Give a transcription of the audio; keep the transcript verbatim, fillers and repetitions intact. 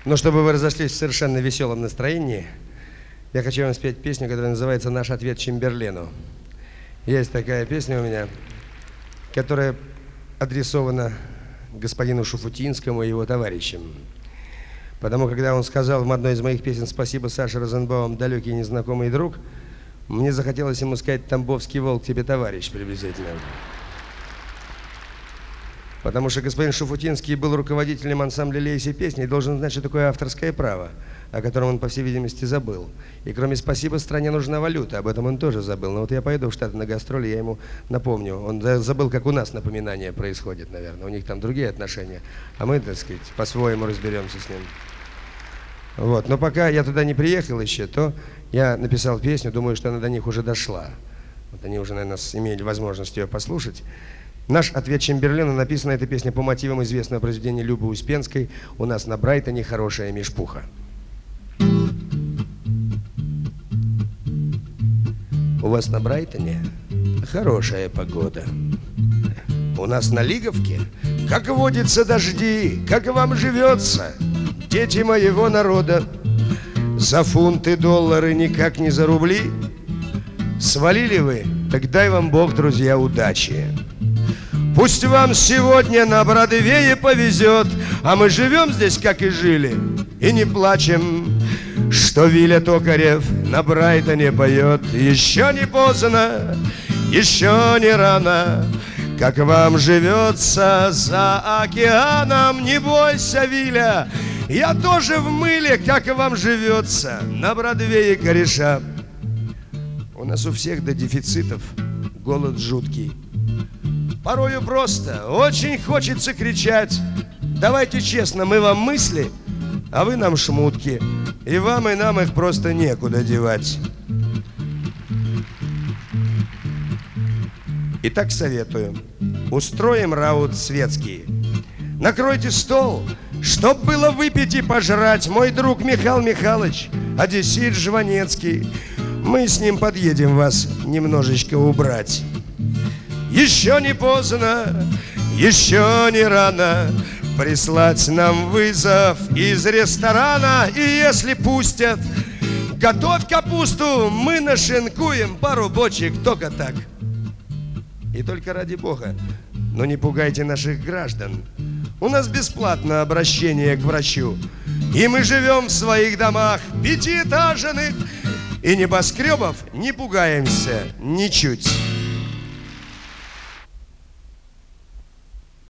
Но чтобы вы разошлись в совершенно веселом настроении, я хочу вам спеть песню, которая называется «Наш ответ Чемберлену». Есть такая песня у меня, которая адресована господину Шуфутинскому и его товарищам. Потому когда он сказал в одной из моих песен «Спасибо, Саша Розенбаум, далекий незнакомый друг», мне захотелось ему сказать «Тамбовский волк, тебе товарищ» приблизительно. Потому что господин Шуфутинский был руководителем ансамбля «Лейся песни» и должен знать, что такое авторское право, о котором он, по всей видимости, забыл. И кроме «Спасибо, стране нужна валюта», об этом он тоже забыл. Но вот я поеду в Штаты на гастроли, я ему напомню. Он забыл, как у нас напоминание происходит, наверное. У них там другие отношения, а мы, так сказать, по-своему разберемся с ним. Вот. Но пока я туда не приехал еще, то я написал песню, думаю, что она до них уже дошла. Вот они уже, наверное, имели возможность ее послушать. Наш ответ Чемберлену. Написана эта песня по мотивам известного произведения Любы Успенской «У нас на Брайтоне хорошая мешпуха». У вас на Брайтоне хорошая погода. У нас на Лиговке, как водится, дожди. Как вам живется, дети моего народа? За фунты, доллары, никак не за рубли. Свалили вы, так дай вам Бог, друзья, удачи. Пусть вам сегодня на Бродвее повезет, а мы живем здесь, как и жили, и не плачем, что Виля Токарев на Брайтоне поет. Еще не поздно, еще не рано, как вам живется за океаном. Не бойся, Виля, я тоже в мыле, как вам живется на Бродвее, кореша. У нас у всех до дефицитов голод жуткий. Порою просто очень хочется кричать: давайте честно, мы вам мысли, а вы нам шмутки. И вам, и нам их просто некуда девать. Итак, советую: устроим раут светский. Накройте стол, чтоб было выпить и пожрать. Мой друг Михаил Михайлович, одессит Жванецкий, мы с ним подъедем вас немножечко убрать. Еще не поздно, еще не рано прислать нам вызов из ресторана. И если пустят, готовь капусту, мы нашинкуем пару бочек, только так. И только ради Бога, но не пугайте наших граждан. У нас бесплатно обращение к врачу, и мы живем в своих домах пятиэтажных, и небоскребов не пугаемся ничуть.